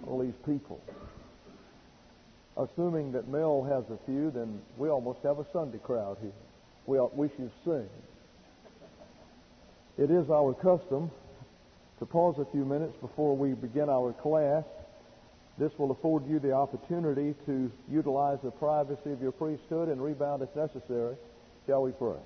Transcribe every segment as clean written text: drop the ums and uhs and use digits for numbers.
disciple these people. Assuming that Mel has a few, then we almost have a Sunday crowd here. We should sing. It is our custom to pause a few minutes before we begin our class. This will afford you the opportunity to utilize the privacy of your priesthood and rebound if necessary. Shall we pray?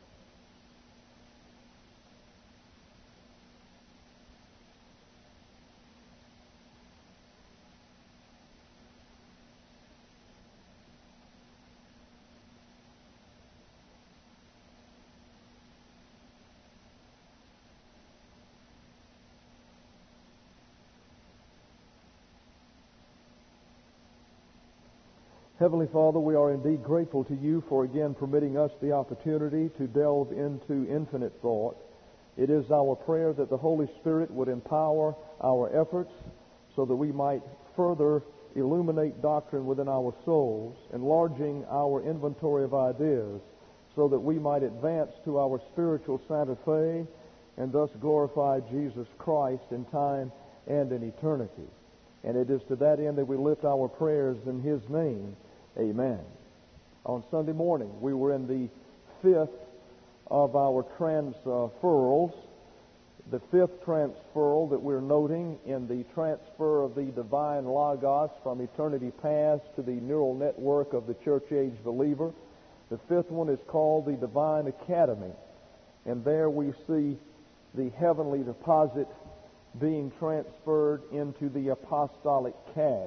Heavenly Father, we are indeed grateful to you for again permitting us the opportunity to delve into infinite thought. It is our prayer that the Holy Spirit would empower our efforts so that we might further illuminate doctrine within our souls, enlarging our inventory of ideas so that we might advance to our spiritual Santa Fe and thus glorify Jesus Christ in time and in eternity. And it is to that end that we lift our prayers in His name. Amen. On Sunday morning, we were in the fifth of our transferals. The fifth transferal that we're noting in the transfer of the divine Logos from eternity past to the neural network of the church age believer. The fifth one is called the Divine Academy. And there we see the heavenly deposit being transferred into the apostolic cache.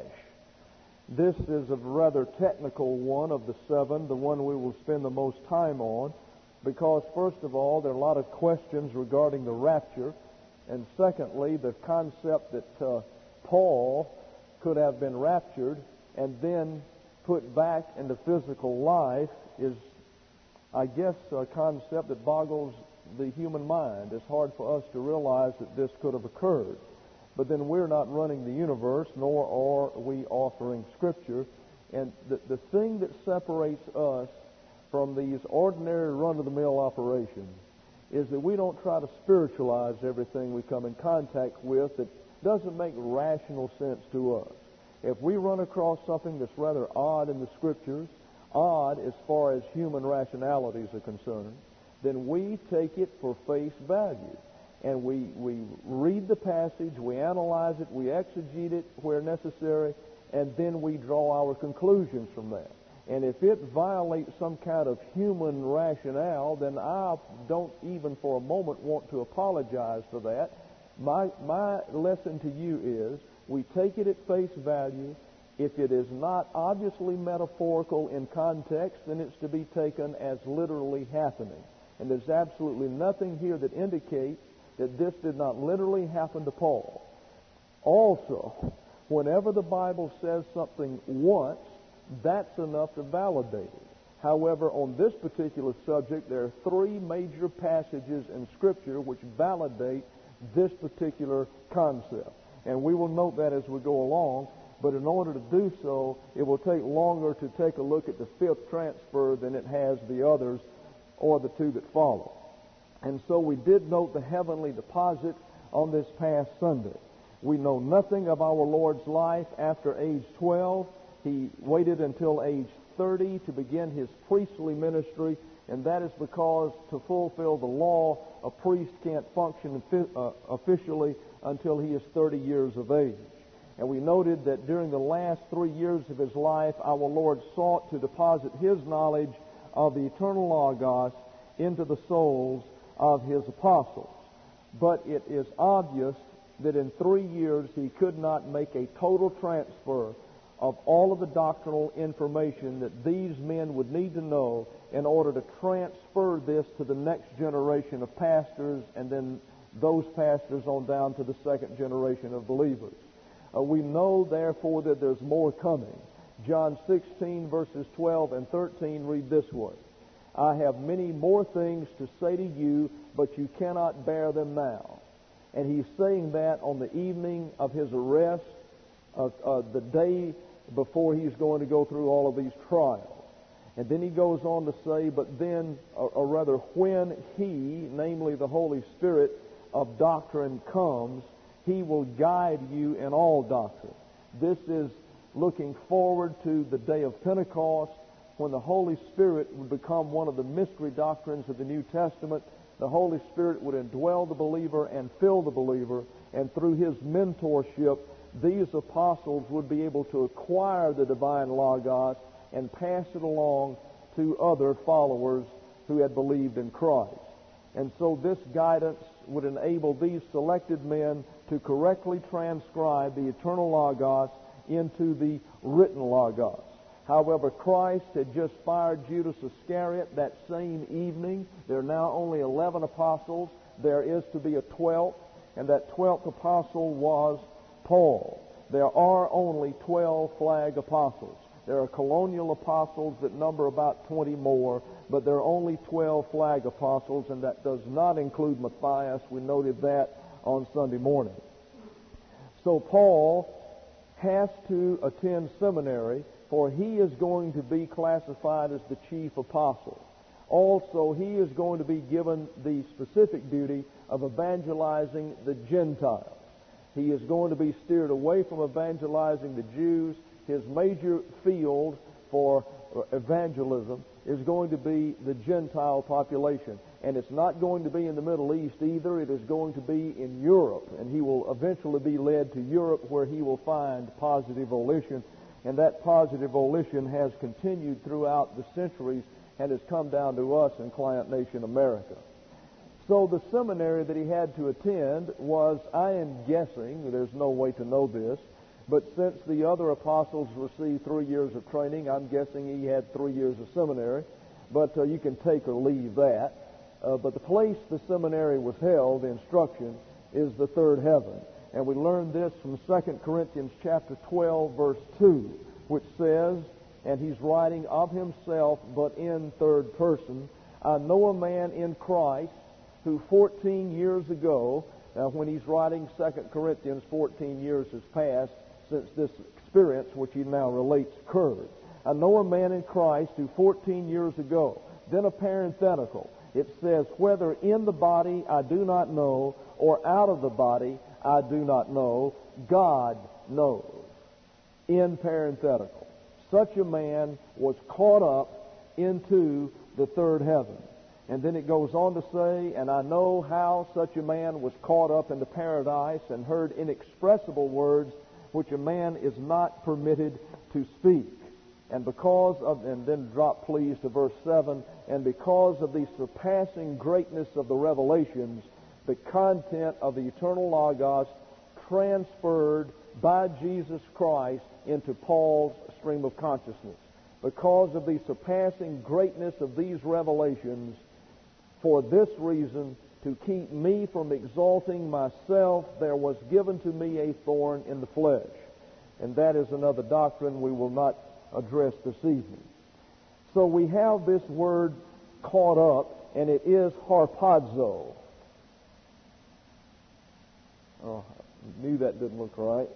This is a rather technical one of the seven, the one we will spend the most time on, because first of all, there are a lot of questions regarding the rapture, and secondly, the concept that Paul could have been raptured and then put back into physical life is, I guess, a concept that boggles the human mind. It's hard for us to realize that this could have occurred. But then we're not running the universe, nor are we authoring Scripture. And the thing that separates us from these ordinary run-of-the-mill operations is that we don't try to spiritualize everything we come in contact with that doesn't make rational sense to us. If we run across something that's rather odd in the Scriptures, odd as far as human rationalities are concerned, then we take it for face value. And we read the passage, we analyze it, we exegete it where necessary, and then we draw our conclusions from that. And if it violates some kind of human rationale, then I don't even for a moment want to apologize for that. My lesson to you is, we take it at face value. If it is not obviously metaphorical in context, then it's to be taken as literally happening. And there's absolutely nothing here that indicates that this did not literally happen to Paul. Also, whenever the Bible says something once, that's enough to validate it. However, on this particular subject, there are three major passages in Scripture which validate this particular concept. And we will note that as we go along, but in order to do so, it will take longer to take a look at the fifth transfer than it has the others or the two that follow. And so we did note the heavenly deposit on this past Sunday. We know nothing of our Lord's life after age 12. He waited until age 30 to begin His priestly ministry, and that is because to fulfill the law, a priest can't function officially until he is 30 years of age. And we noted that during the last 3 years of His life, our Lord sought to deposit His knowledge of the eternal Logos into the souls of His apostles. But it is obvious that in 3 years He could not make a total transfer of all of the doctrinal information that these men would need to know in order to transfer this to the next generation of pastors and then those pastors on down to the second generation of believers. We know, therefore, that there's more coming. John 16, verses 12 and 13 read this way: I have many more things to say to you, but you cannot bear them now. And He's saying that on the evening of His arrest, the day before He's going to go through all of these trials. And then He goes on to say, but then, or rather when He, namely the Holy Spirit of doctrine, comes, He will guide you in all doctrine. This is looking forward to the day of Pentecost, when the Holy Spirit would become one of the mystery doctrines of the New Testament. The Holy Spirit would indwell the believer and fill the believer, and through his mentorship, these apostles would be able to acquire the divine Logos and pass it along to other followers who had believed in Christ. And so this guidance would enable these selected men to correctly transcribe the eternal Logos into the written Logos. However, Christ had just fired Judas Iscariot that same evening. There are now only 11 apostles. There is to be a 12th, and that 12th apostle was Paul. There are only 12 flag apostles. There are colonial apostles that number about 20 more, but there are only 12 flag apostles, and that does not include Matthias. We noted that on Sunday morning. So Paul has to attend seminary, for he is going to be classified as the chief apostle. Also, he is going to be given the specific duty of evangelizing the Gentiles. He is going to be steered away from evangelizing the Jews. His major field for evangelism is going to be the Gentile population. And it's not going to be in the Middle East either. It is going to be in Europe. And he will eventually be led to Europe, where he will find positive volition. And that positive volition has continued throughout the centuries and has come down to us in Client Nation America. So the seminary that he had to attend was, I am guessing, there's no way to know this, but since the other apostles received 3 years of training, I'm guessing he had 3 years of seminary. But you can take or leave that. But the place the seminary was held, the instruction, is the third heaven. And we learn this from 2 Corinthians chapter 12, verse 2, which says, and he's writing of himself, but in third person, I know a man in Christ who 14 years ago, now when he's writing 2 Corinthians, 14 years has passed since this experience which he now relates occurred. I know a man in Christ who 14 years ago, then a parenthetical, it says, whether in the body I do not know, or out of the body I do not know, God knows. In parenthetical. Such a man was caught up into the third heaven. And then it goes on to say, and I know how such a man was caught up into paradise and heard inexpressible words which a man is not permitted to speak. And because of, and then drop please to verse 7, and because of the surpassing greatness of the revelations, the content of the eternal Logos transferred by Jesus Christ into Paul's stream of consciousness. Because of the surpassing greatness of these revelations, for this reason, to keep me from exalting myself, there was given to me a thorn in the flesh. And that is another doctrine we will not address this evening. So we have this word caught up, and it is harpazo. Oh, I knew that didn't look right.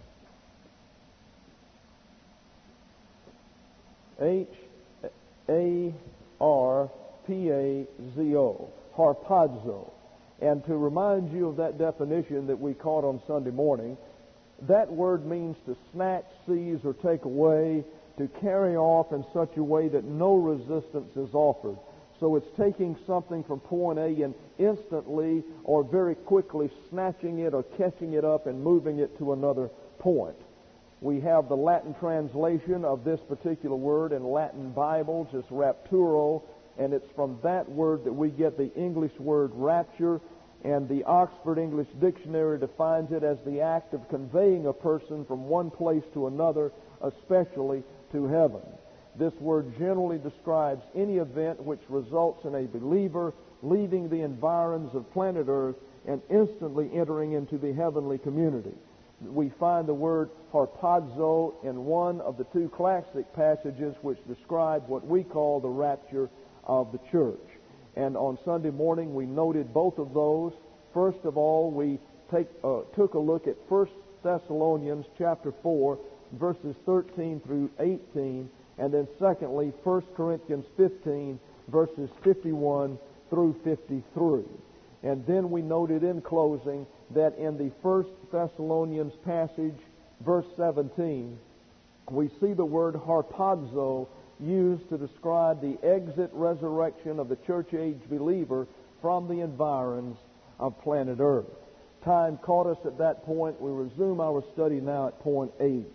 H-A-R-P-A-Z-O. Harpazo. And to remind you of that definition that we caught on Sunday morning, that word means to snatch, seize, or take away, to carry off in such a way that no resistance is offered. So it's taking something from point A and instantly or very quickly snatching it or catching it up and moving it to another point. We have the Latin translation of this particular word in Latin Bibles. It's rapturo, and it's from that word that we get the English word rapture, and the Oxford English Dictionary defines it as the act of conveying a person from one place to another, especially to heaven. This word generally describes any event which results in a believer leaving the environs of planet Earth and instantly entering into the heavenly community. We find the word harpazo in one of the two classic passages which describe what we call the rapture of the church. And on Sunday morning we noted both of those. First of all, we took a look at 1 Thessalonians chapter 4, verses 13 through 18, and then secondly, 1 Corinthians 15, verses 51 through 53. And then we noted in closing that in the 1 Thessalonians passage, verse 17, we see the word harpazo used to describe the exit resurrection of the church age believer from the environs of planet Earth. Time caught us at that point. We resume our study now at point 8.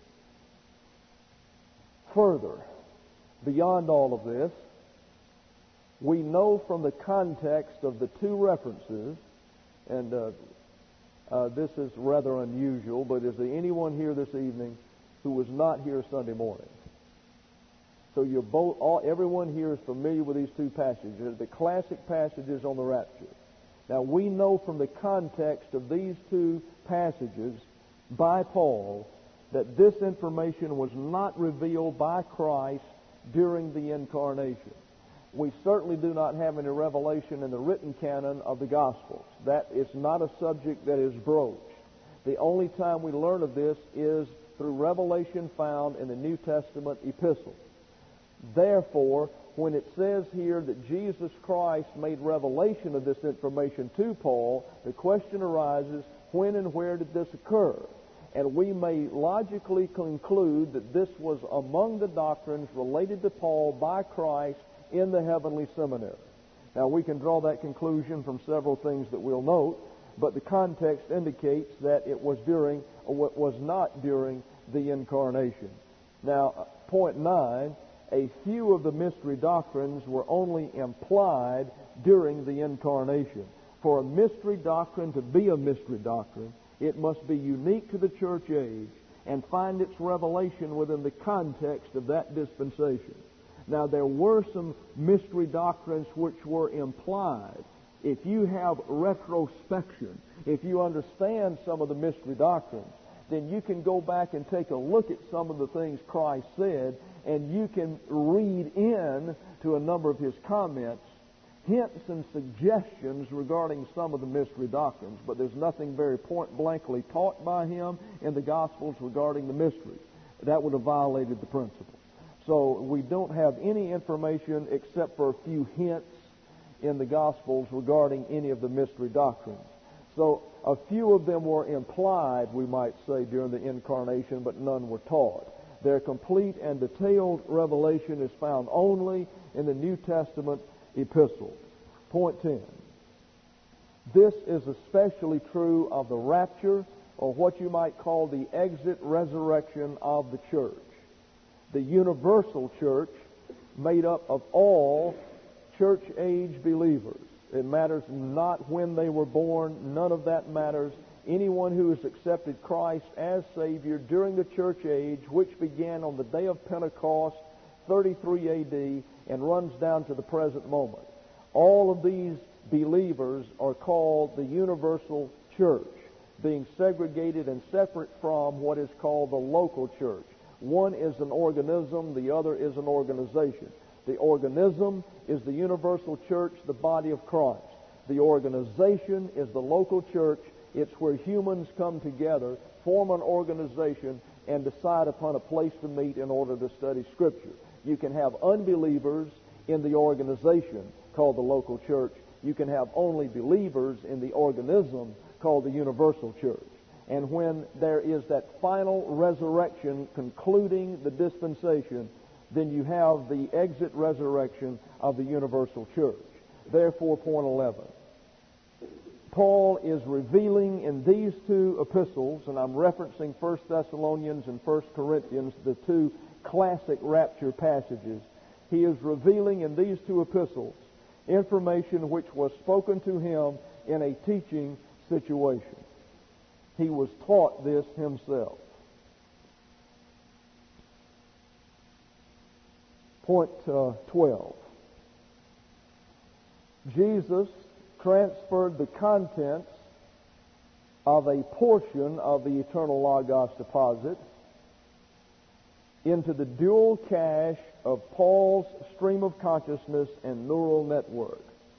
Further, beyond all of this, we know from the context of the two references, and this is rather unusual, but is there anyone here this evening who was not here Sunday morning? So everyone here is familiar with these two passages. They're the classic passages on the rapture. Now we know from the context of these two passages by Paul that this information was not revealed by Christ during the incarnation. We certainly do not have any revelation in the written canon of the Gospels. That is not a subject that is broached. The only time we learn of this is through revelation found in the New Testament epistles. Therefore, when it says here that Jesus Christ made revelation of this information to Paul, the question arises, when and where did this occur? And we may logically conclude that this was among the doctrines related to Paul by Christ in the heavenly seminary. Now, we can draw that conclusion from several things that we'll note, but the context indicates that it was not during the incarnation. Now, point 9, a few of the mystery doctrines were only implied during the incarnation. For a mystery doctrine to be a mystery doctrine, it must be unique to the church age and find its revelation within the context of that dispensation. Now, there were some mystery doctrines which were implied. If you have retrospection, if you understand some of the mystery doctrines, then you can go back and take a look at some of the things Christ said, and you can read in to a number of his comments, hints and suggestions regarding some of the mystery doctrines. But there's nothing very point-blankly taught by him in the Gospels regarding the mysteries. That would have violated the principle. So we don't have any information except for a few hints in the Gospels regarding any of the mystery doctrines. So a few of them were implied, we might say, during the incarnation, but none were taught. Their complete and detailed revelation is found only in the New Testament epistles. Point 10. This is especially true of the rapture, or what you might call the exit resurrection of the church. The universal church, made up of all church-age believers. It matters not when they were born. None of that matters. Anyone who has accepted Christ as Savior during the church age, which began on the day of Pentecost, 33 A.D., and runs down to the present moment. All of these believers are called the universal church, being segregated and separate from what is called the local church. One is an organism, the other is an organization. The organism is the universal church, the body of Christ. The organization is the local church. It's where humans come together, form an organization, and decide upon a place to meet in order to study Scripture. You can have unbelievers in the organization called the local church. You can have only believers in the organism called the universal church. And when there is that final resurrection concluding the dispensation, then you have the exit resurrection of the universal church. Therefore, point 11. Paul is revealing in these two epistles, and I'm referencing 1 Thessalonians and 1 Corinthians, the two classic rapture passages. He is revealing in these two epistles information which was spoken to him in a teaching situation. He was taught this himself. Point 12. Jesus transferred the contents of a portion of the eternal Logos deposit into the dual cache of Paul's stream of consciousness and neural network.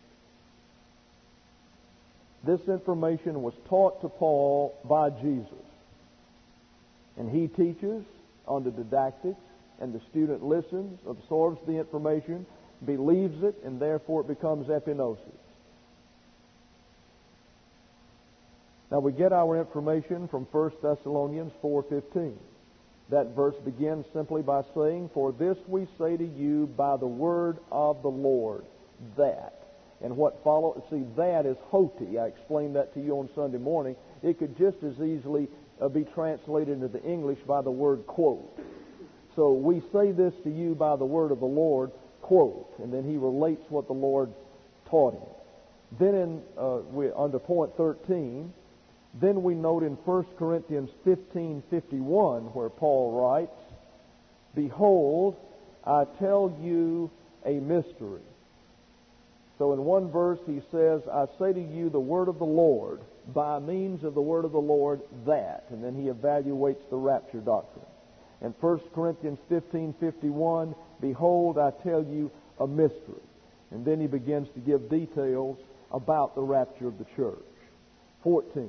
This information was taught to Paul by Jesus. And he teaches on the didactics, and the student listens, absorbs the information, believes it, and therefore it becomes epignosis. Now we get our information from 1 Thessalonians 4:15. That verse begins simply by saying, "For this we say to you by the word of the Lord, that." And what follows, see, that is hoti. I explained that to you on Sunday morning. It could just as easily be translated into the English by the word quote. So we say this to you by the word of the Lord, quote. And then he relates what the Lord taught him. Then under point 13, then we note in 1 Corinthians 15:51 where Paul writes, "Behold, I tell you a mystery." So in one verse he says, "I say to you the word of the Lord, by means of the word of the Lord, that." And then he evaluates the rapture doctrine. In 1 Corinthians 15:51, "Behold, I tell you a mystery." And then he begins to give details about the rapture of the church. 14.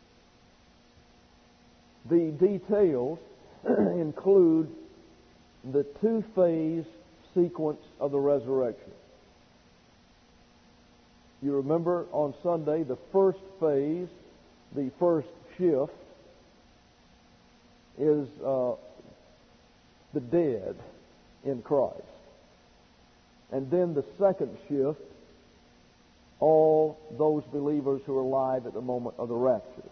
The details include the two-phase sequence of the resurrection. You remember on Sunday, the first phase, the first shift, is the dead in Christ. And then the second shift, all those believers who are alive at the moment of the rapture.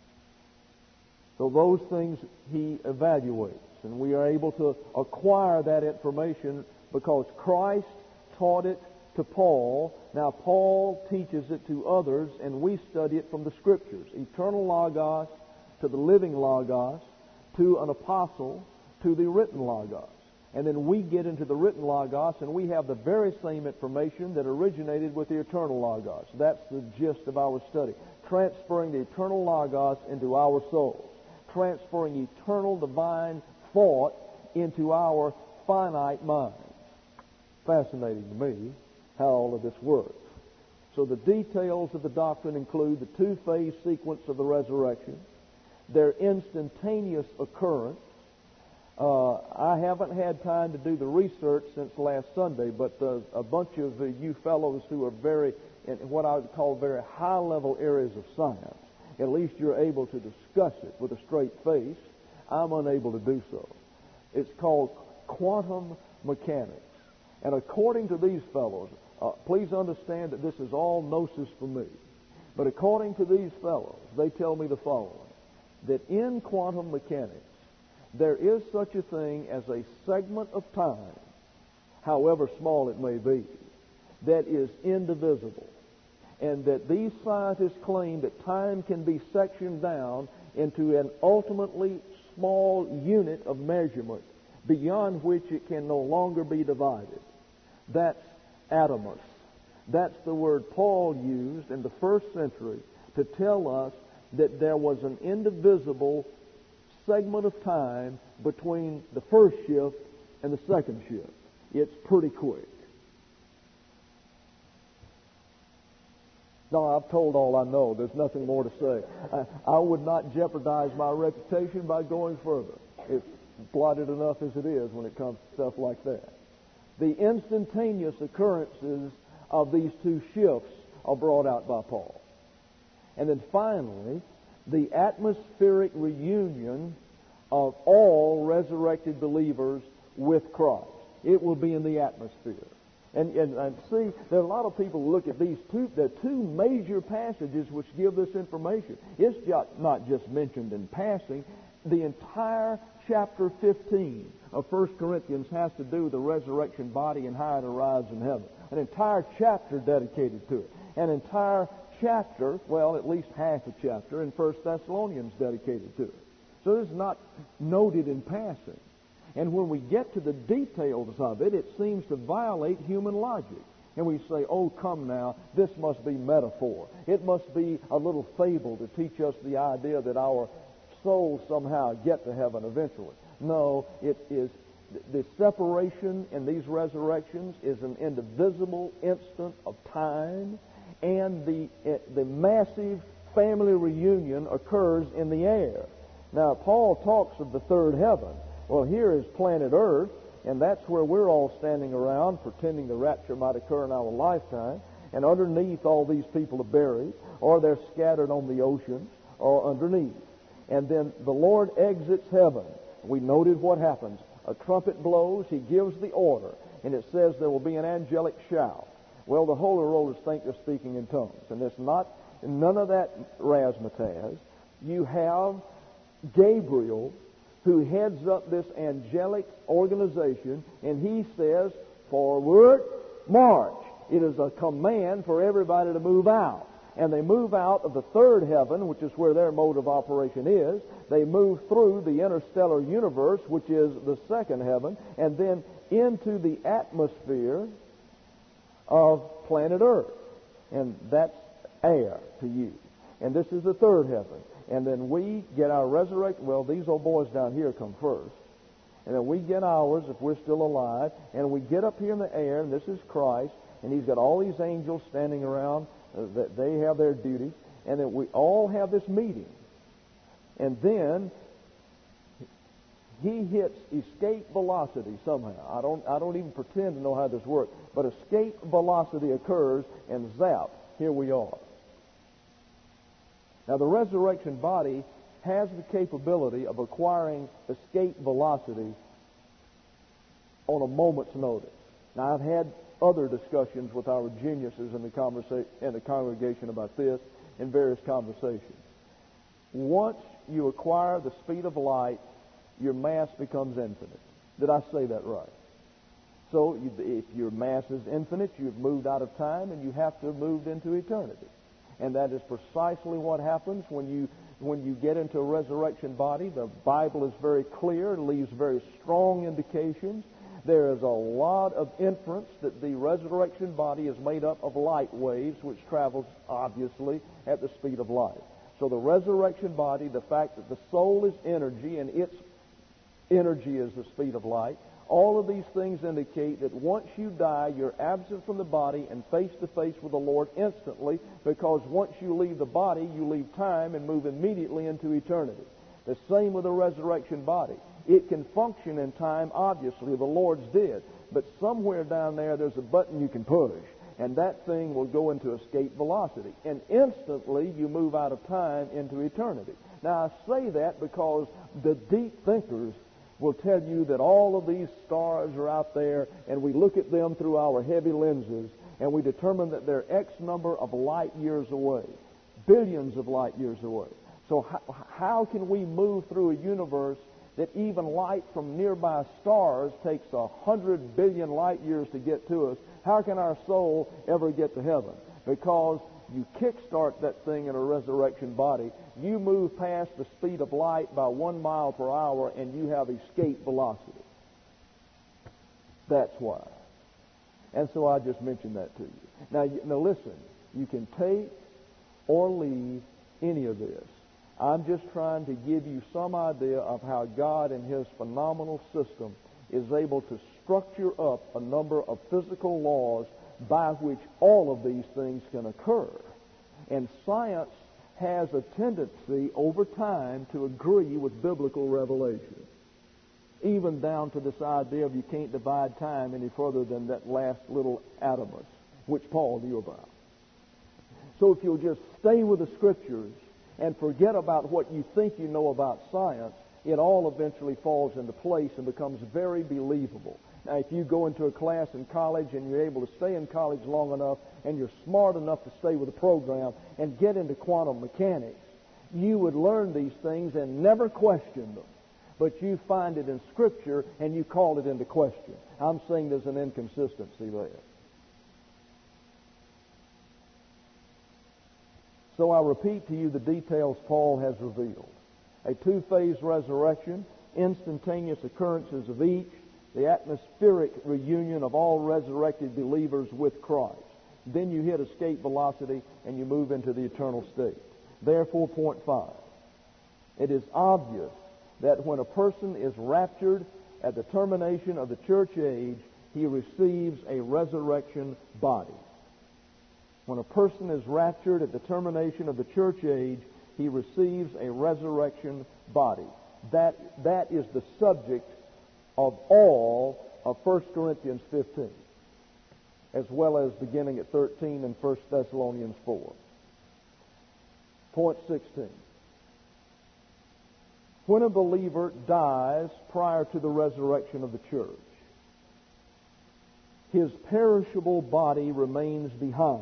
So those things he evaluates, and we are able to acquire that information because Christ taught it to Paul. Now Paul teaches it to others, and we study it from the Scriptures. Eternal Logos to the living Logos, to an apostle, to the written Logos. And then we get into the written Logos, and we have the very same information that originated with the eternal Logos. That's the gist of our study. Transferring the eternal Logos into our souls. Transferring eternal divine thought into our finite minds. Fascinating to me how all of this works. So the details of the doctrine include the two-phase sequence of the resurrection, their instantaneous occurrence. I haven't had time to do the research since last Sunday, but a bunch of you fellows who are very, in what I would call very high-level areas of science, at least you're able to discuss it with a straight face. I'm unable to do so. It's called quantum mechanics. And according to these fellows, please understand that this is all gnosis for me, but according to these fellows, they tell me the following, that in quantum mechanics, there is such a thing as a segment of time, however small it may be, that is indivisible. And that these scientists claim that time can be sectioned down into an ultimately small unit of measurement beyond which it can no longer be divided. That's atomos. That's the word Paul used in the first century to tell us that there was an indivisible segment of time between the first shift and the second shift. It's pretty quick. No, I've told all I know. There's nothing more to say. I would not jeopardize my reputation by going further. It's blotted enough as it is when it comes to stuff like that. The instantaneous occurrences of these two shifts are brought out by Paul. And then finally, the atmospheric reunion of all resurrected believers with Christ. It will be in the atmosphere. And see, there are a lot of people who look at these two, there are two major passages which give this information. It's not just mentioned in passing. The entire chapter 15 of 1 Corinthians has to do with the resurrection body and how it arrives in heaven. An entire chapter dedicated to it. An entire chapter, well, at least half a chapter in 1 Thessalonians dedicated to it. So this is not noted in passing. And when we get to the details of it, it seems to violate human logic. And we say, oh, come now, this must be metaphor. It must be a little fable to teach us the idea that our souls somehow get to heaven eventually. No, it is the separation in these resurrections is an indivisible instant of time, and the massive family reunion occurs in the air. Now, Paul talks of the third heaven. Well, here is planet Earth, and that's where we're all standing around pretending the rapture might occur in our lifetime. And underneath, all these people are buried, or they're scattered on the oceans, or underneath. And then the Lord exits heaven. We noted what happens. A trumpet blows, he gives the order, and it says there will be an angelic shout. Well, the holy rollers think they're speaking in tongues, and it's not, none of that razzmatazz. You have Gabriel, who heads up this angelic organization, and he says, forward, march. It is a command for everybody to move out. And they move out of the third heaven, which is where their mode of operation is. They move through the interstellar universe, which is the second heaven, and then into the atmosphere of planet Earth. And that's air to you. And this is the third heaven. And then we get our resurrection. Well, these old boys down here come first. And then we get ours if we're still alive. And we get up here in the air, and this is Christ. And he's got all these angels standing around. That they have their duty, and then we all have this meeting. And then he hits escape velocity somehow. I don't even pretend to know how this works, but escape velocity occurs, and zap, here we are. Now the resurrection body has the capability of acquiring escape velocity on a moment's notice. Now I've had other discussions with our geniuses in the congregation about this in various conversations. Once you acquire the speed of light, your mass becomes infinite. Did I say that right? So if your mass is infinite, you've moved out of time and you have to have moved into eternity. And that is precisely what happens when you get into a resurrection body. The Bible is very clear. It leaves very strong indications. There is a lot of inference that the resurrection body is made up of light waves, which travels, obviously, at the speed of light. So the resurrection body, the fact that the soul is energy, and its energy is the speed of light, all of these things indicate that once you die, you're absent from the body and face to face with the Lord instantly, because once you leave the body, you leave time and move immediately into eternity. The same with the resurrection body. It can function in time, obviously. The Lord's did. But somewhere down there, there's a button you can push, and that thing will go into escape velocity. And instantly, you move out of time into eternity. Now, I say that because the deep thinkers will tell you that all of these stars are out there, and we look at them through our heavy lenses, and we determine that they're X number of light years away, billions of light years away. So how can we move through a universe that even light from nearby stars takes 100 billion light years to get to us? How can our soul ever get to heaven? Because you kickstart that thing in a resurrection body, you move past the speed of light by 1 mile per hour, and you have escape velocity. That's why. And so I just mentioned that to you. Now listen, you can take or leave any of this. I'm just trying to give you some idea of how God in His phenomenal system is able to structure up a number of physical laws by which all of these things can occur. And science has a tendency over time to agree with biblical revelation, even down to this idea of you can't divide time any further than that last little atomus, which Paul knew about. So if you'll just stay with the Scriptures and forget about what you think you know about science, it all eventually falls into place and becomes very believable. Now, if you go into a class in college and you're able to stay in college long enough and you're smart enough to stay with the program and get into quantum mechanics, you would learn these things and never question them. But you find it in Scripture and you call it into question. I'm saying there's an inconsistency there. So I repeat to you the details Paul has revealed. A two-phase resurrection, instantaneous occurrences of each, the atmospheric reunion of all resurrected believers with Christ. Then you hit escape velocity and you move into the eternal state. Therefore, point 5. It is obvious that when a person is raptured at the termination of the church age, he receives a resurrection body. When a person is raptured at the termination of the church age, he receives a resurrection body. That is the subject of all of 1 Corinthians 15, as well as beginning at 13 and 1 Thessalonians 4. Point 16. When a believer dies prior to the resurrection of the church, his perishable body remains behind.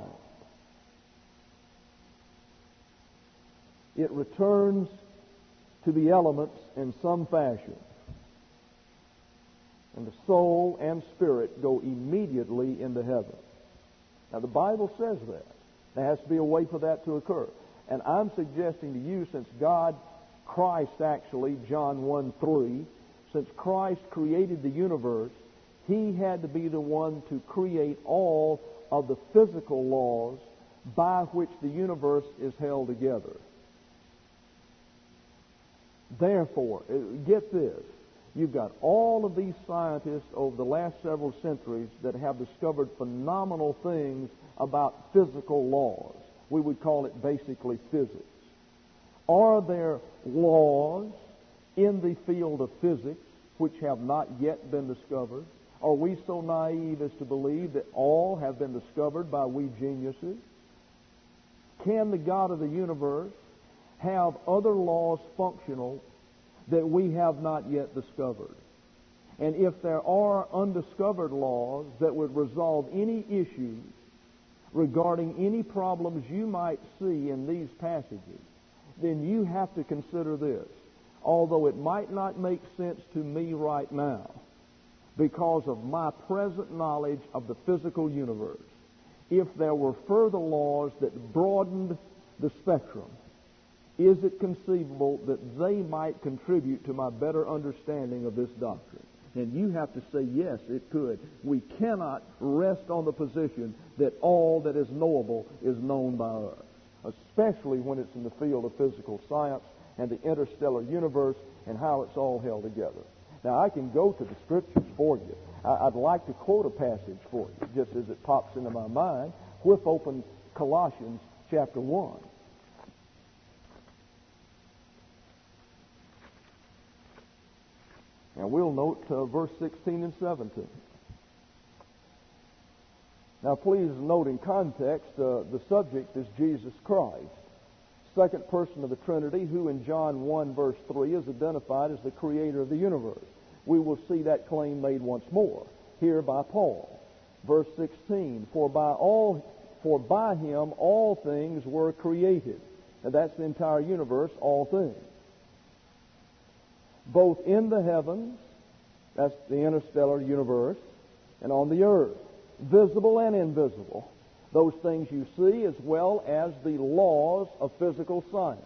It returns to the elements in some fashion. And the soul and spirit go immediately into heaven. Now, the Bible says that. There has to be a way for that to occur. And I'm suggesting to you, since Christ actually, John 1:3, since Christ created the universe, He had to be the one to create all of the physical laws by which the universe is held together. Therefore, get this, you've got all of these scientists over the last several centuries that have discovered phenomenal things about physical laws. We would call it basically physics. Are there laws in the field of physics which have not yet been discovered? Are we so naive as to believe that all have been discovered by we geniuses? Can the God of the universe have other laws functional that we have not yet discovered? And if there are undiscovered laws that would resolve any issues regarding any problems you might see in these passages, then you have to consider this. Although it might not make sense to me right now because of my present knowledge of the physical universe, if there were further laws that broadened the spectrum, is it conceivable that they might contribute to my better understanding of this doctrine? And you have to say, yes, it could. We cannot rest on the position that all that is knowable is known by us, especially when it's in the field of physical science and the interstellar universe and how it's all held together. Now, I can go to the Scriptures for you. I'd like to quote a passage for you, just as it pops into my mind. Whip open Colossians chapter 1. And we'll note verse 16 and 17. Now, please note in context, the subject is Jesus Christ, second person of the Trinity, who in John 1, verse 3 is identified as the creator of the universe. We will see that claim made once more here by Paul. Verse 16, For by him all things were created. And that's the entire universe, all things. Both in the heavens, that's the interstellar universe, and on the earth, visible and invisible, those things you see, as well as the laws of physical science.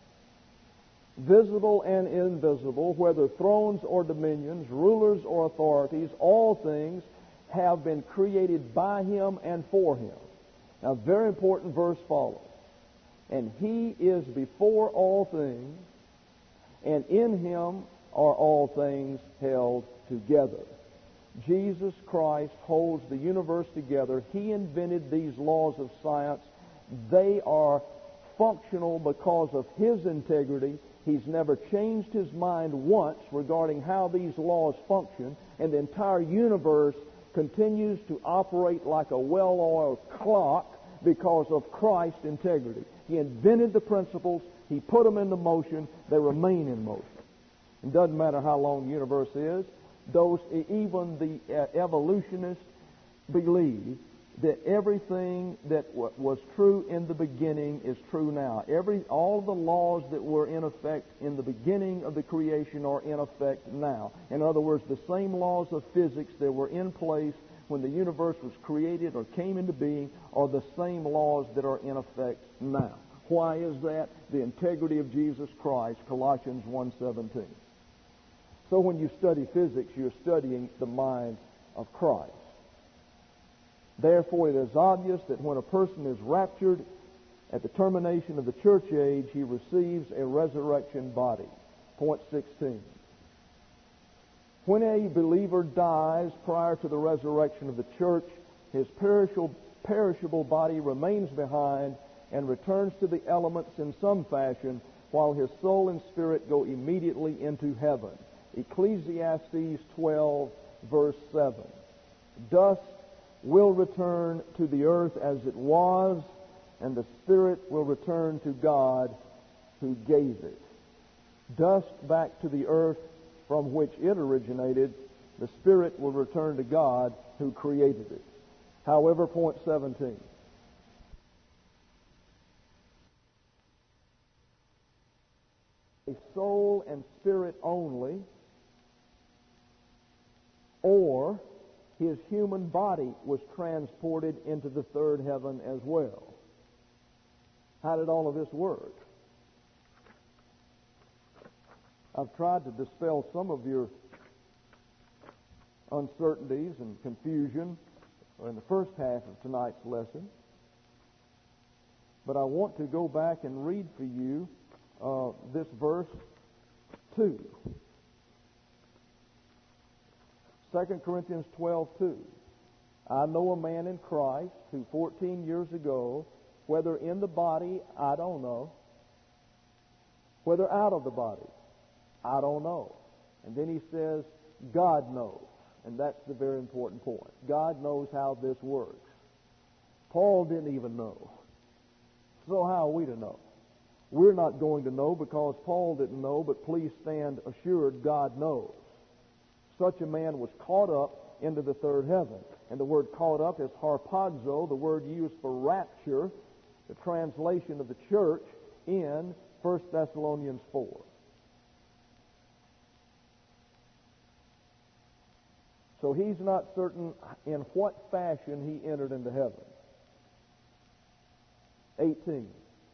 Visible and invisible, whether thrones or dominions, rulers or authorities, all things have been created by him and for him. Now, very important verse follows. And he is before all things, and in him are all things held together. Jesus Christ holds the universe together. He invented these laws of science. They are functional because of his integrity. He's never changed his mind once regarding how these laws function, and the entire universe continues to operate like a well-oiled clock because of Christ's integrity. He invented the principles. He put them into motion. They remain in motion. It doesn't matter how long the universe is. Even the evolutionists believe that everything that was true in the beginning is true now. All the laws that were in effect in the beginning of the creation are in effect now. In other words, the same laws of physics that were in place when the universe was created or came into being are the same laws that are in effect now. Why is that? The integrity of Jesus Christ, Colossians 1:17. So when you study physics, you're studying the mind of Christ. Therefore, it is obvious that when a person is raptured at the termination of the church age, he receives a resurrection body. Point 16. When a believer dies prior to the resurrection of the church, his perishable body remains behind and returns to the elements in some fashion, while his soul and spirit go immediately into heaven. Ecclesiastes 12, verse 7. Dust will return to the earth as it was, and the spirit will return to God who gave it. dust back to the earth from which it originated, the spirit will return to God who created it. However, point 17. A soul and spirit only, or his human body was transported into the third heaven as well. How did all of this work? I've tried to dispel some of your uncertainties and confusion in the first half of tonight's lesson. But I want to go back and read for you this verse 2. 2 Corinthians 12:2. I know a man in Christ who 14 years ago, whether in the body, I don't know. Whether out of the body, I don't know. And then he says, God knows. And that's the very important point. God knows how this works. Paul didn't even know. So how are we to know? We're not going to know because Paul didn't know, but please stand assured God knows. Such a man was caught up into the third heaven. And the word caught up is harpazo, the word used for rapture, the translation of the church in 1 Thessalonians 4. So he's not certain in what fashion he entered into heaven. 18.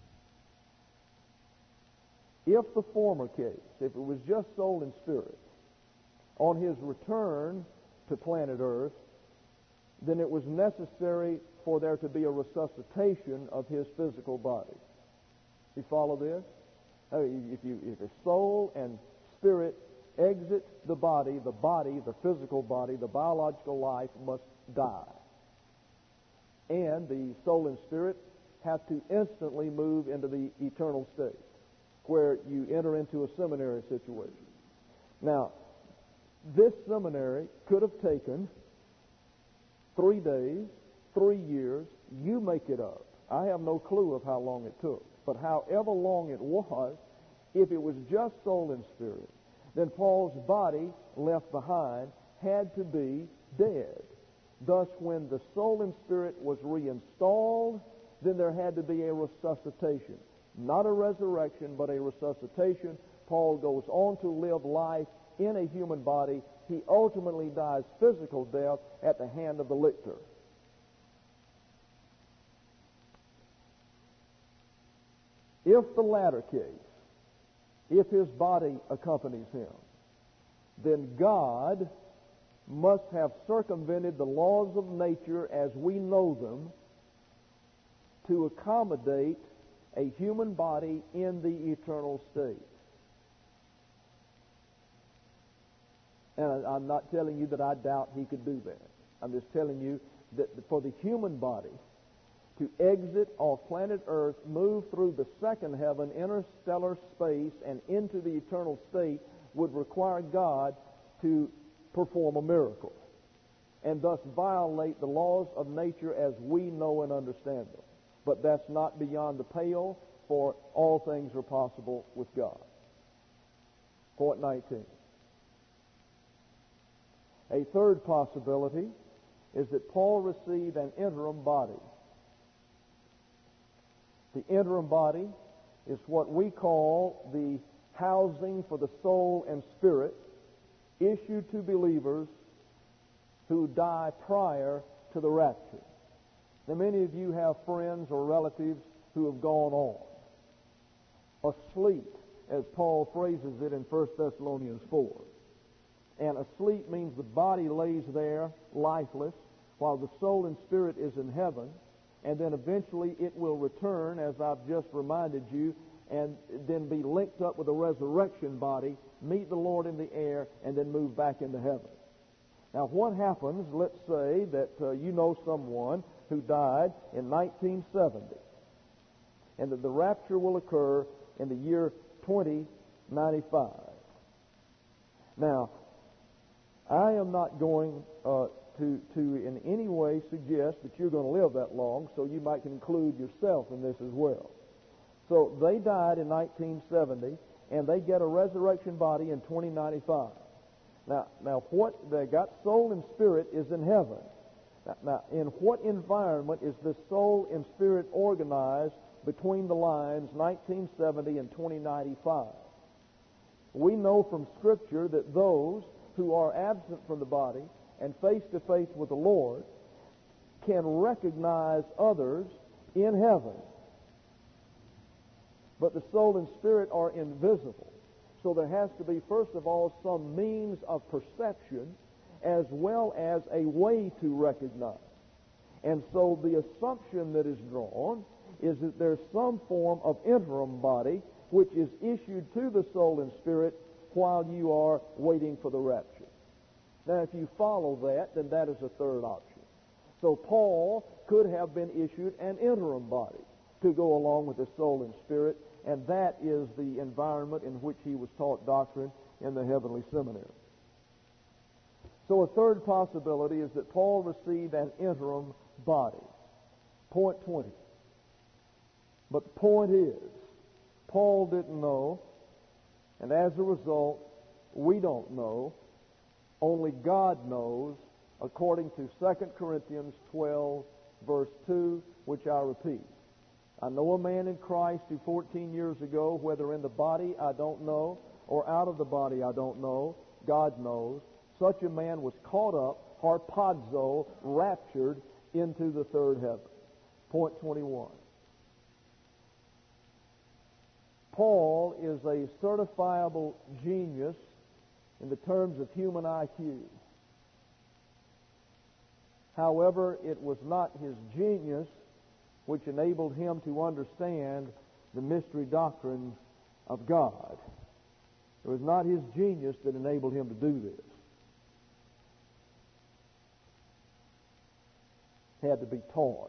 If the former case, if it was just soul and spirit, on his return to planet Earth, then it was necessary for there to be a resuscitation of his physical body. You follow this? If a soul and spirit exit the body, the physical body, the biological life must die. And the soul and spirit have to instantly move into the eternal state, where you enter into a seminary situation. Now, this seminary could have taken 3 days, 3 years. You make it up. I have no clue of how long it took. But however long it was, if it was just soul and spirit, then Paul's body left behind had to be dead. Thus, when the soul and spirit was reinstalled, then there had to be a resuscitation. Not a resurrection, but a resuscitation. Paul goes on to live life in a human body. He ultimately dies physical death at the hand of the lictor. If the latter case, if his body accompanies him, then God must have circumvented the laws of nature as we know them to accommodate a human body in the eternal state. And I'm not telling you that I doubt he could do that. I'm just telling you that for the human body to exit off planet Earth, move through the second heaven, interstellar space, and into the eternal state would require God to perform a miracle and thus violate the laws of nature as we know and understand them. But that's not beyond the pale, for all things are possible with God. Point 19. A third possibility is that Paul received an interim body. The interim body is what we call the housing for the soul and spirit issued to believers who die prior to the rapture. Now, many of you have friends or relatives who have gone on, asleep, as Paul phrases it in 1 Thessalonians 4. And asleep means the body lays there lifeless while the soul and spirit is in heaven, and then eventually it will return, as I've just reminded you, and then be linked up with a resurrection body, meet the Lord in the air, and then move back into heaven. Now, what happens, let's say that you know someone who died in 1970, and that the rapture will occur in the year 2095. Now, I am not going to in any way suggest that you're going to live that long, so you might include yourself in this as well. So they died in 1970, and they get a resurrection body in 2095. Now, what they got, soul and spirit, is in heaven. Now, in what environment is this soul and spirit organized between the lines 1970 and 2095? We know from Scripture that those who are absent from the body and face to face with the Lord can recognize others in heaven. But the soul and spirit are invisible. So there has to be, first of all, some means of perception as well as a way to recognize. And so the assumption that is drawn is that there's some form of interim body which is issued to the soul and spirit while you are waiting for the rapture. Now, if you follow that, then that is a third option. So Paul could have been issued an interim body to go along with his soul and spirit, and that is the environment in which he was taught doctrine in the heavenly seminary. So a third possibility is that Paul received an interim body. Point 20. But the point is, Paul didn't know, and as a result, we don't know. Only God knows, according to 2 Corinthians 12, verse 2, which I repeat. I know a man in Christ who 14 years ago, whether in the body I don't know, or out of the body I don't know, God knows, such a man was caught up, harpazo, raptured into the third heaven. Point 21. Paul is a certifiable genius in the terms of human IQ. However, it was not his genius which enabled him to understand the mystery doctrines of God. It was not his genius that enabled him to do this. It had to be taught.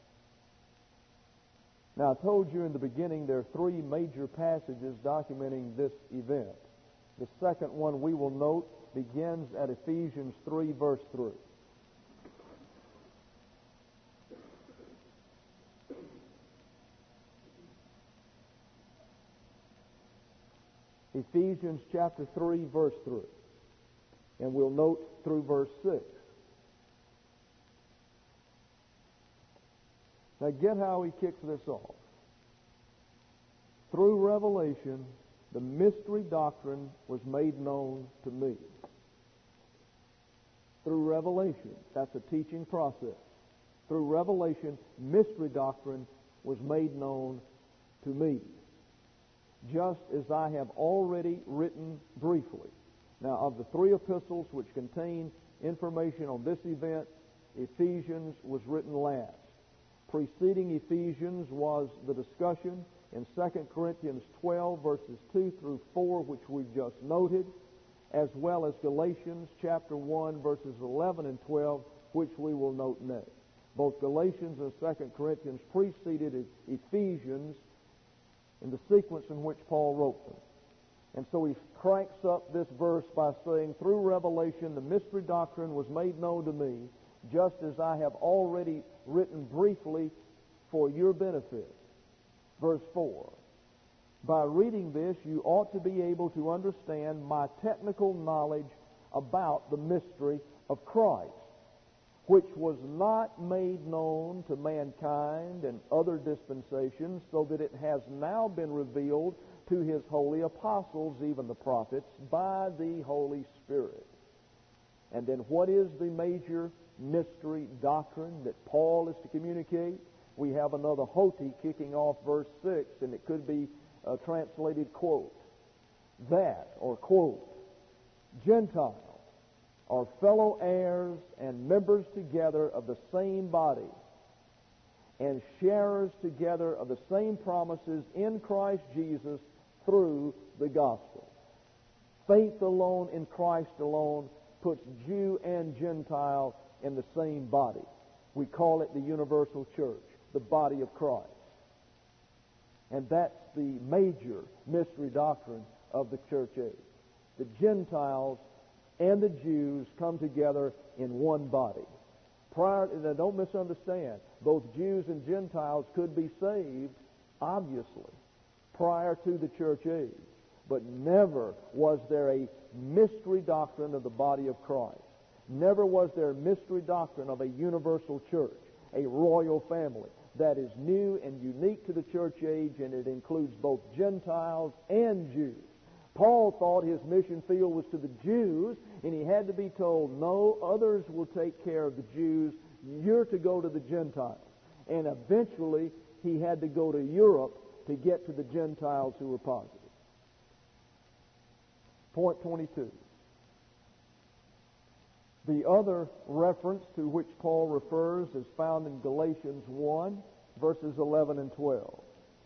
Now, I told you in the beginning there are three major passages documenting this event. The second one we will note begins at Ephesians 3, verse 3. Ephesians chapter 3, verse 3. And we'll note through verse 6. Now get how he kicks this off. Through revelation, the mystery doctrine was made known to me. Through revelation, that's a teaching process. Through revelation, mystery doctrine was made known to me, just as I have already written briefly. Now, of the three epistles which contain information on this event, Ephesians was written last. Preceding Ephesians was the discussion in 2 Corinthians 12, verses 2 through 4, which we just noted, as well as Galatians chapter 1, verses 11 and 12, which we will note next. Both Galatians and 2 Corinthians preceded Ephesians in the sequence in which Paul wrote them. And so he cranks up this verse by saying, through revelation, the mystery doctrine was made known to me, just as I have already written briefly for your benefit. Verse 4. By reading this, you ought to be able to understand my technical knowledge about the mystery of Christ, which was not made known to mankind and other dispensations, so that it has now been revealed to his holy apostles, even the prophets, by the Holy Spirit. And then what is the major mystery doctrine that Paul is to communicate? We have another hoti kicking off verse 6, and it could be translated, quote, that, or quote, Gentiles are fellow heirs and members together of the same body, and sharers together of the same promises in Christ Jesus through the gospel. Faith alone in Christ alone puts Jew and Gentile in the same body. We call it the universal church, the body of Christ. And that's the major mystery doctrine of the church age. The Gentiles and the Jews come together in one body. Now don't misunderstand. Both Jews and Gentiles could be saved, obviously, prior to the church age. But never was there a mystery doctrine of the body of Christ. Never was there a mystery doctrine of a universal church, a royal family that is new and unique to the church age, and it includes both Gentiles and Jews. Paul thought his mission field was to the Jews, and he had to be told, no, others will take care of the Jews. You're to go to the Gentiles. And eventually, he had to go to Europe to get to the Gentiles who were positive. Point 22. The other reference to which Paul refers is found in Galatians 1, verses 11 and 12.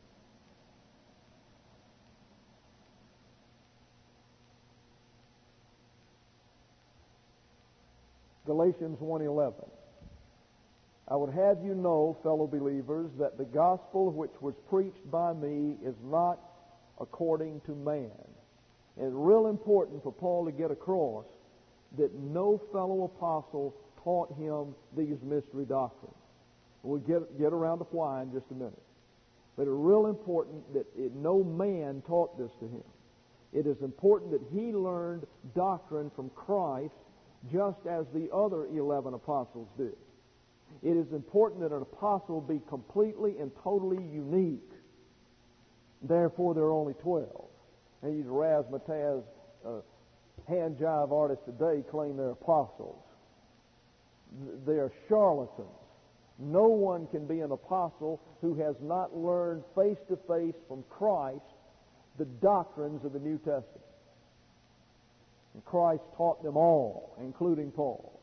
Galatians 1:11. I would have you know, fellow believers, that the gospel which was preached by me is not according to man. And it's real important for Paul to get across that no fellow apostle taught him these mystery doctrines. We'll get around to why in just a minute. But it's real important that no man taught this to him. It is important that he learned doctrine from Christ just as the other 11 apostles did. It is important that an apostle be completely and totally unique. Therefore, there are only 12. And these razzmatazz hand jive artists today claim they're apostles. They are charlatans. No one can be an apostle who has not learned face to face from Christ the doctrines of the New Testament. And Christ taught them all, including Paul.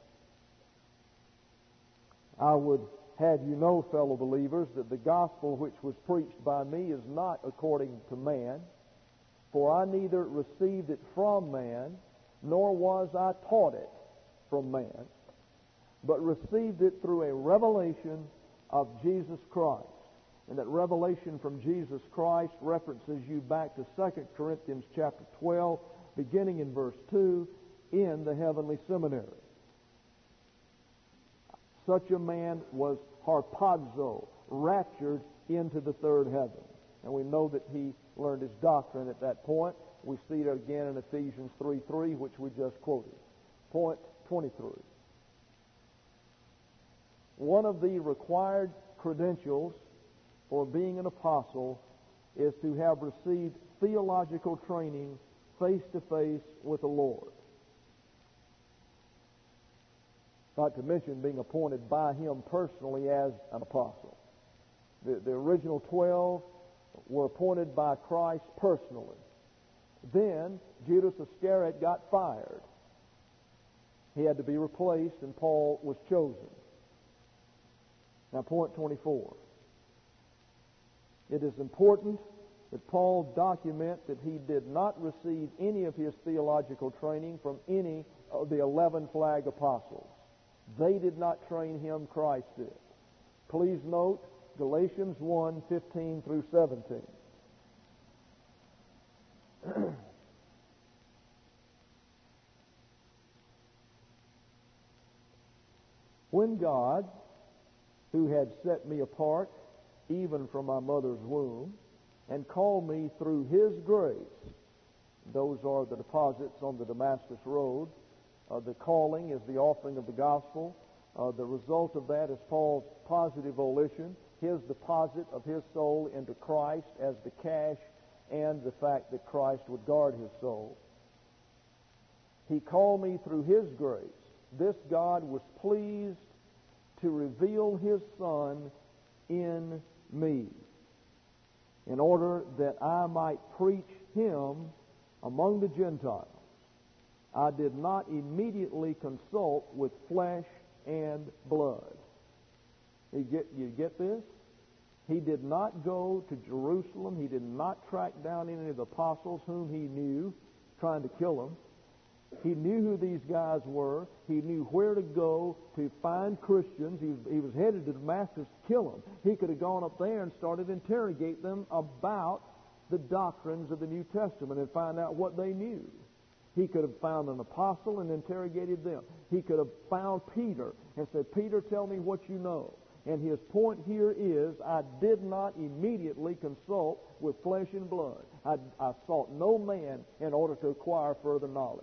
I would have you know, fellow believers, that the gospel which was preached by me is not according to man, for I neither received it from man, nor was I taught it from man, but received it through a revelation of Jesus Christ. And that revelation from Jesus Christ references you back to 2 Corinthians chapter 12, beginning in verse 2, in the heavenly seminary. Such a man was harpazo, raptured into the third heaven. And we know that he learned his doctrine at that point. We see it again in Ephesians 3:3, which we just quoted. Point 23. One of the required credentials for being an apostle is to have received theological training face to face with the Lord. Not to mention being appointed by him personally as an apostle. The original 12 were appointed by Christ personally. Then Judas Iscariot got fired. He had to be replaced, and Paul was chosen. Now, point 24. It is important that Paul document that he did not receive any of his theological training from any of the 11 flag apostles. They did not train him, Christ did. Please note Galatians 1:15 through 17. When God, who had set me apart even from my mother's womb, and called me through His grace, those are the deposits on the Damascus Road. The calling is the offering of the gospel. The result of that is Paul's positive volition, his deposit of his soul into Christ as the cash, and the fact that Christ would guard his soul. He called me through His grace. This God was pleased to reveal His Son in me, in order that I might preach Him among the Gentiles. I did not immediately consult with flesh and blood. You get this? He did not go to Jerusalem. He did not track down any of the apostles whom he knew, trying to kill them. He knew who these guys were. He knew where to go to find Christians. He was headed to Damascus to kill them. He could have gone up there and started to interrogate them about the doctrines of the New Testament and find out what they knew. He could have found an apostle and interrogated them. He could have found Peter and said, Peter, tell me what you know. And his point here is, I did not immediately consult with flesh and blood. I sought no man in order to acquire further knowledge.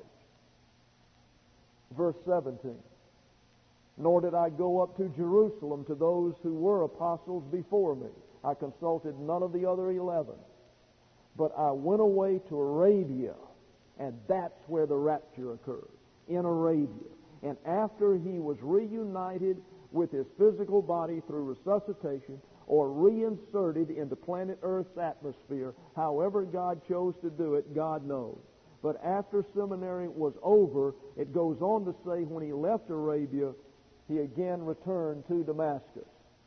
Verse 17. Nor did I go up to Jerusalem to those who were apostles before me. I consulted none of the other 11. But I went away to Arabia, and that's where the rapture occurred, in Arabia. And after he was reunited with his physical body through resuscitation or reinserted into planet Earth's atmosphere, however God chose to do it, God knows. But after seminary was over, it goes on to say when he left Arabia, he again returned to Damascus.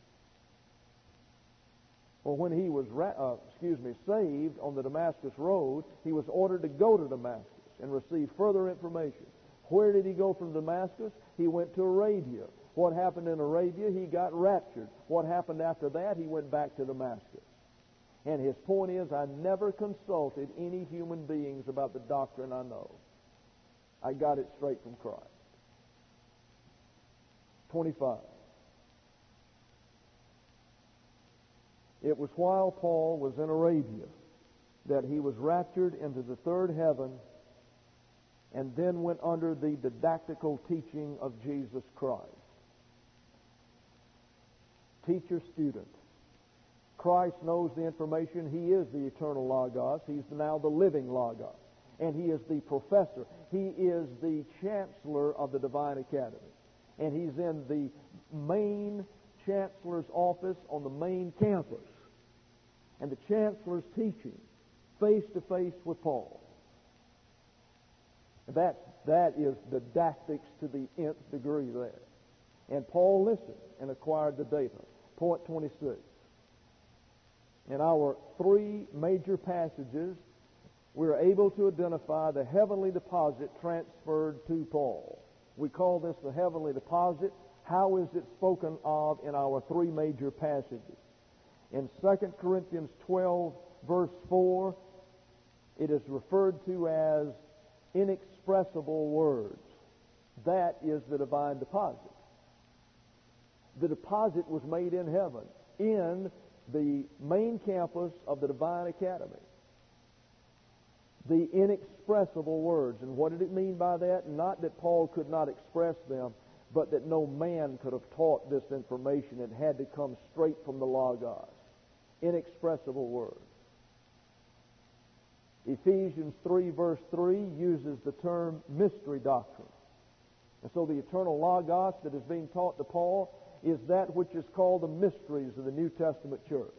Well, when he was saved on the Damascus road, he was ordered to go to Damascus and receive further information. Where did he go from Damascus? He went to Arabia. What happened in Arabia? He got raptured. What happened after that? He went back to Damascus. And his point is, I never consulted any human beings about the doctrine I know. I got it straight from Christ. 25. It was while Paul was in Arabia that he was raptured into the third heaven and then went under the didactical teaching of Jesus Christ. Teacher, student. Christ knows the information. He is the eternal Logos. He's now the living Logos. And he is the professor. He is the chancellor of the Divine Academy. And he's in the main chancellor's office on the main campus. And the chancellor's teaching face to face with Paul. That is didactics to the nth degree there. And Paul listened and acquired the data. Point 26. In our three major passages, we're able to identify the heavenly deposit transferred to Paul. We call this the heavenly deposit. How is it spoken of in our three major passages? In 2 Corinthians 12, verse 4, it is referred to as inexpressible words. That is the divine deposit. The deposit was made in heaven, in the main campus of the Divine Academy. The inexpressible words. And what did it mean by that? Not that Paul could not express them, but that no man could have taught this information. It had to come straight from the Logos. Inexpressible words. Ephesians 3, verse 3 uses the term mystery doctrine. And so the eternal Logos that is being taught to Paul is that which is called the mysteries of the New Testament church.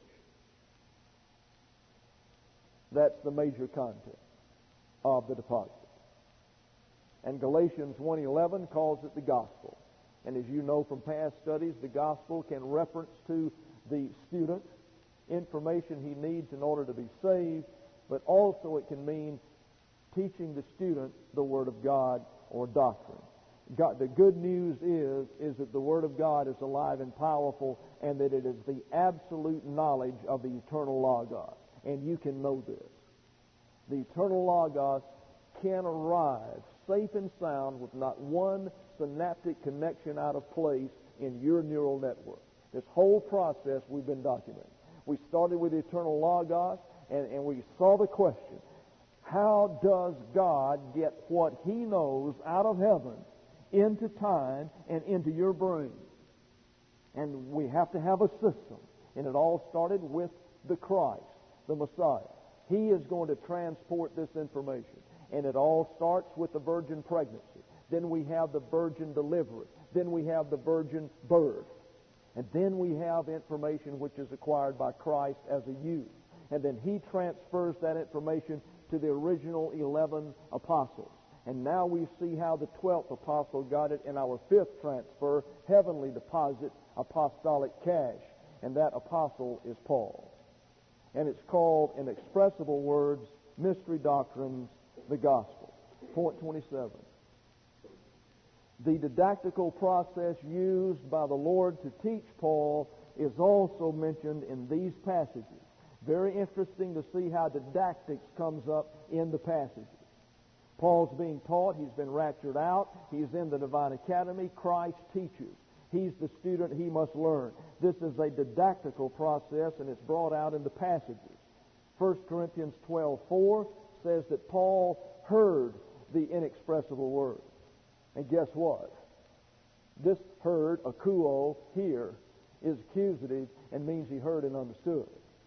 That's the major content of the deposit. And Galatians 1:11 calls it the gospel. And as you know from past studies, the gospel can reference to the student information he needs in order to be saved, but also it can mean teaching the student the Word of God or doctrine. The good news is that the Word of God is alive and powerful, and that it is the absolute knowledge of the eternal Logos. And you can know this. The eternal Logos can arrive safe and sound with not one synaptic connection out of place in your neural network. This whole process we've been documenting. We started with the eternal Logos, and we saw the question, how does God get what He knows out of heaven into time and into your brain? And we have to have a system. And it all started with the Christ, the Messiah. He is going to transport this information. And it all starts with the virgin pregnancy. Then we have the virgin delivery. Then we have the virgin birth. And then we have information which is acquired by Christ as a youth. And then He transfers that information to the original 11 apostles. And now we see how the 12th apostle got it in our 5th transfer, heavenly deposit, apostolic cash. And that apostle is Paul. And it's called, in expressible words, mystery doctrines, the gospel. Point 27. The didactical process used by the Lord to teach Paul is also mentioned in these passages. Very interesting to see how didactics comes up in the passages. Paul's being taught. He's been raptured out. He's in the Divine Academy. Christ teaches. He's the student. He must learn. This is a didactical process, and it's brought out in the passages. 1 Corinthians 12:4 says that Paul heard the inexpressible word. And guess what? This heard, akuo, hear, is accusative and means he heard and understood.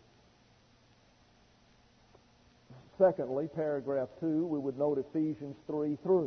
Secondly, paragraph 2, we would note Ephesians 3:3.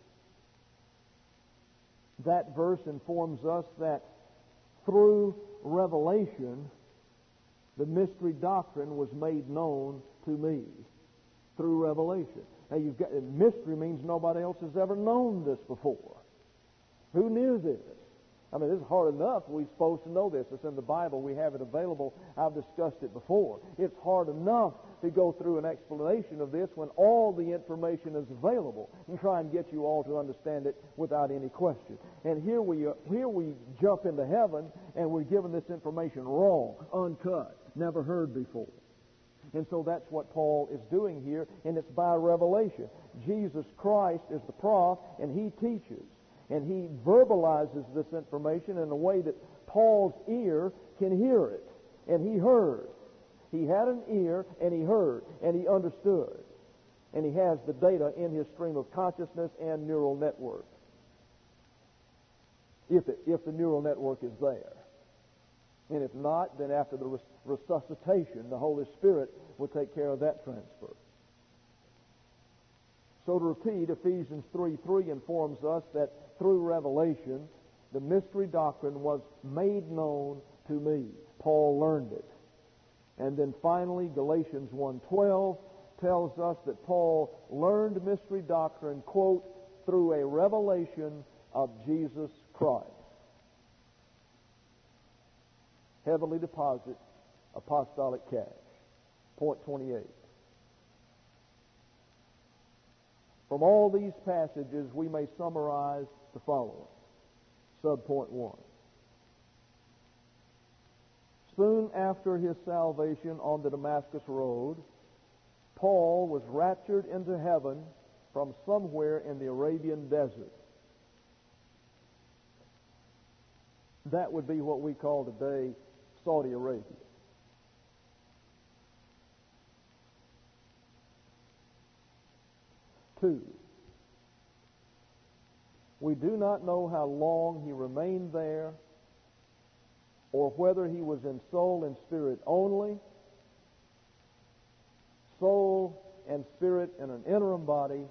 That verse informs us that through revelation, the mystery doctrine was made known to me. Through revelation. Now, mystery means nobody else has ever known this before. Who knew this? I mean, this is hard enough. We're supposed to know this. It's in the Bible. We have it available. I've discussed it before. It's hard enough to go through an explanation of this when all the information is available and try and get you all to understand it without any question. And here we jump into heaven and we're given this information raw, uncut, never heard before. And so that's what Paul is doing here, and it's by revelation. Jesus Christ is the prof, and he teaches. And he verbalizes this information in a way that Paul's ear can hear it. And he heard. He had an ear, and he heard, and he understood. And he has the data in his stream of consciousness and neural network. If the neural network is there. And if not, then after the resuscitation, the Holy Spirit will take care of that transfer. So to repeat, Ephesians 3:3 informs us that through revelation, the mystery doctrine was made known to me. Paul learned it. And then finally, Galatians 1:12 tells us that Paul learned mystery doctrine, quote, through a revelation of Jesus Christ. Heavenly deposit, apostolic cash. Point 28. From all these passages, we may summarize the following. Subpoint 1. Soon after his salvation on the Damascus Road, Paul was raptured into heaven from somewhere in the Arabian desert. That would be what we call today Saudi Arabia. Two, we do not know how long he remained there or whether he was in soul and spirit only, soul and spirit in an interim body,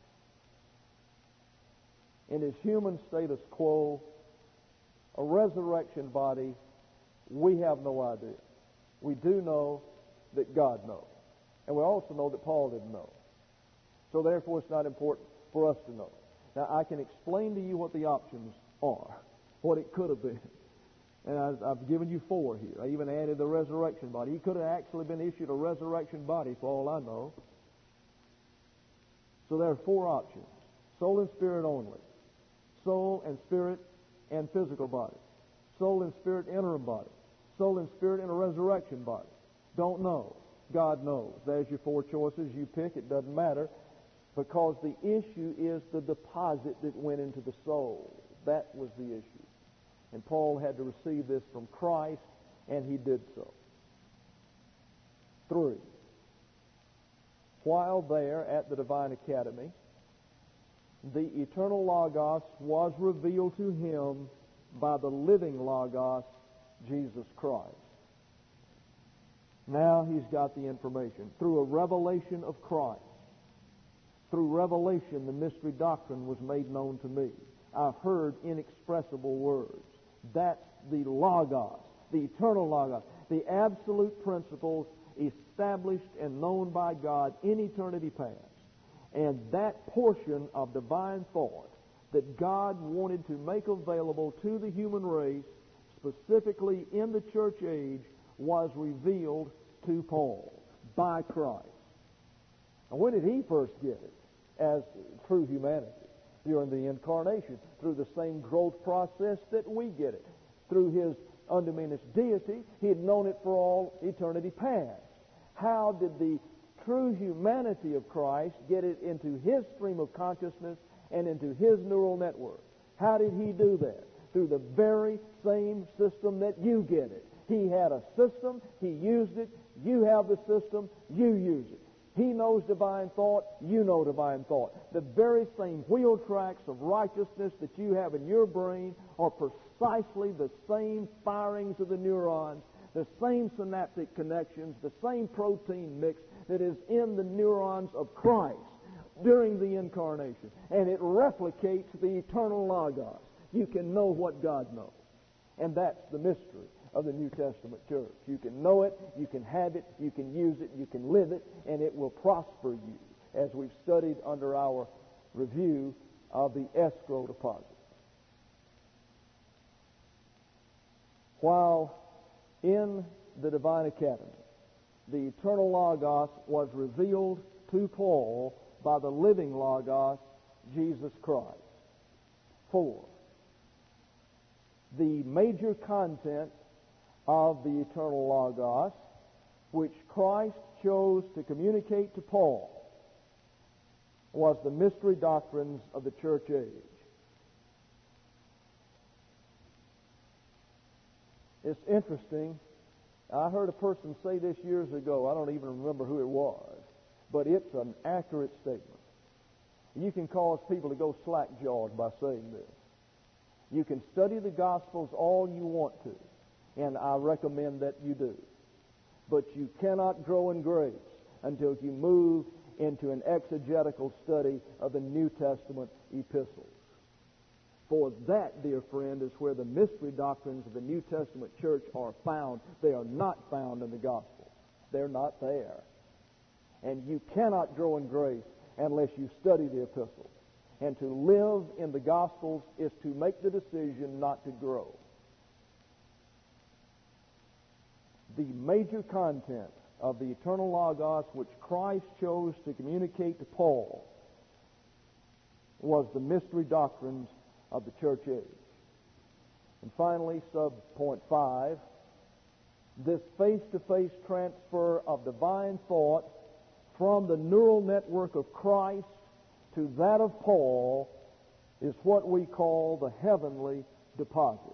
in his human status quo, a resurrection body. We have no idea. We do know that God knows. And we also know that Paul didn't know. So therefore it's not important for us to know. Now I can explain to you what the options are, what it could have been. And I've given you 4 here. I even added the resurrection body. He could have actually been issued a resurrection body for all I know. So there are 4 options. Soul and spirit only. Soul and spirit and physical body. Soul and spirit interim body. Soul and spirit in a resurrection body. Don't know. God knows. There's your 4 choices. You pick. It doesn't matter. Because the issue is the deposit that went into the soul. That was the issue. And Paul had to receive this from Christ, and he did so. 3. While there at the Divine Academy, the eternal Logos was revealed to him by the living Logos, Jesus Christ. Now he's got the information. Through a revelation of Christ. Through revelation, the mystery doctrine was made known to me. I've heard inexpressible words. That's the Logos, the eternal Logos, the absolute principles established and known by God in eternity past. And that portion of divine thought that God wanted to make available to the human race, specifically in the church age, was revealed to Paul by Christ. Now, when did he first get it? As true humanity. During the incarnation, through the same growth process that we get it. Through his undiminished deity, he had known it for all eternity past. How did the true humanity of Christ get it into his stream of consciousness and into his neural network? How did he do that? through the very same system that you get it. He had a system. He used it. You have the system. You use it. He knows divine thought. You know divine thought. The very same wheel tracks of righteousness that you have in your brain are precisely the same firings of the neurons, the same synaptic connections, the same protein mix that is in the neurons of Christ during the incarnation. And it replicates the eternal Logos. You can know what God knows. And that's the mystery of the New Testament church. You can know it, you can have it, you can use it, you can live it, and it will prosper you, as we've studied under our review of the escrow deposit. While in the Divine Academy, the eternal Logos was revealed to Paul by the living Logos, Jesus Christ. 4. The major content of the eternal Logos, which Christ chose to communicate to Paul, was the mystery doctrines of the church age. It's interesting. I heard a person say this years ago. I don't even remember who it was, but it's an accurate statement. You can cause people to go slack-jawed by saying this. You can study the Gospels all you want to, and I recommend that you do. But you cannot grow in grace until you move into an exegetical study of the New Testament epistles. For that, dear friend, is where the mystery doctrines of the New Testament church are found. They are not found in the Gospels. They're not there. And you cannot grow in grace unless you study the epistles. And to live in the Gospels is to make the decision not to grow. The major content of the eternal Logos which Christ chose to communicate to Paul was the mystery doctrines of the church age. And finally, sub-point 5, this face-to-face transfer of divine thought from the neural network of Christ to that of Paul is what we call the heavenly deposit.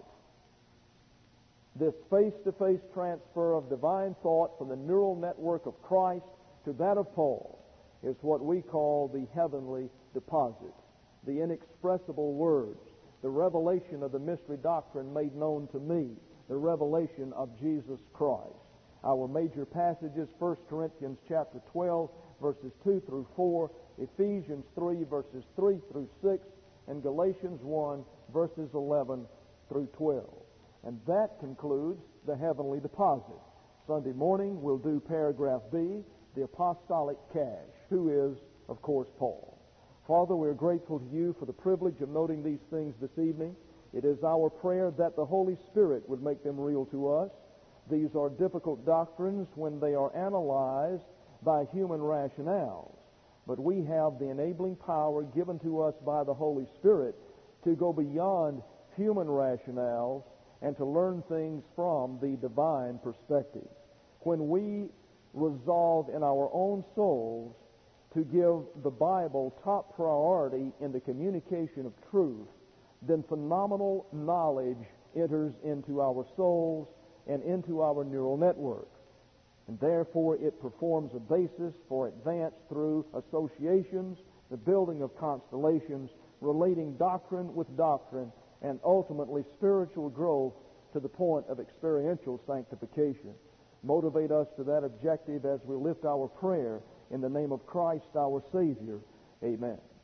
This face-to-face transfer of divine thought from the neural network of Christ to that of Paul is what we call the heavenly deposit. The inexpressible words, the revelation of the mystery doctrine made known to me, the revelation of Jesus Christ. Our major passages, 1 Corinthians chapter 12, verses 2 through 4, Ephesians 3, verses 3 through 6, and Galatians 1, verses 11 through 12. And that concludes the heavenly deposit. Sunday morning we'll do paragraph B, the apostolic cache, who is, of course, Paul. Father, we're grateful to you for the privilege of noting these things this evening. It is our prayer that the Holy Spirit would make them real to us. These are difficult doctrines when they are analyzed by human rationales. But we have the enabling power given to us by the Holy Spirit to go beyond human rationales and to learn things from the divine perspective. When we resolve in our own souls to give the Bible top priority in the communication of truth, then phenomenal knowledge enters into our souls and into our neural networks. And therefore it performs a basis for advance through associations, the building of constellations, relating doctrine with doctrine, and ultimately spiritual growth to the point of experiential sanctification. Motivate us to that objective as we lift our prayer in the name of Christ our Savior. Amen.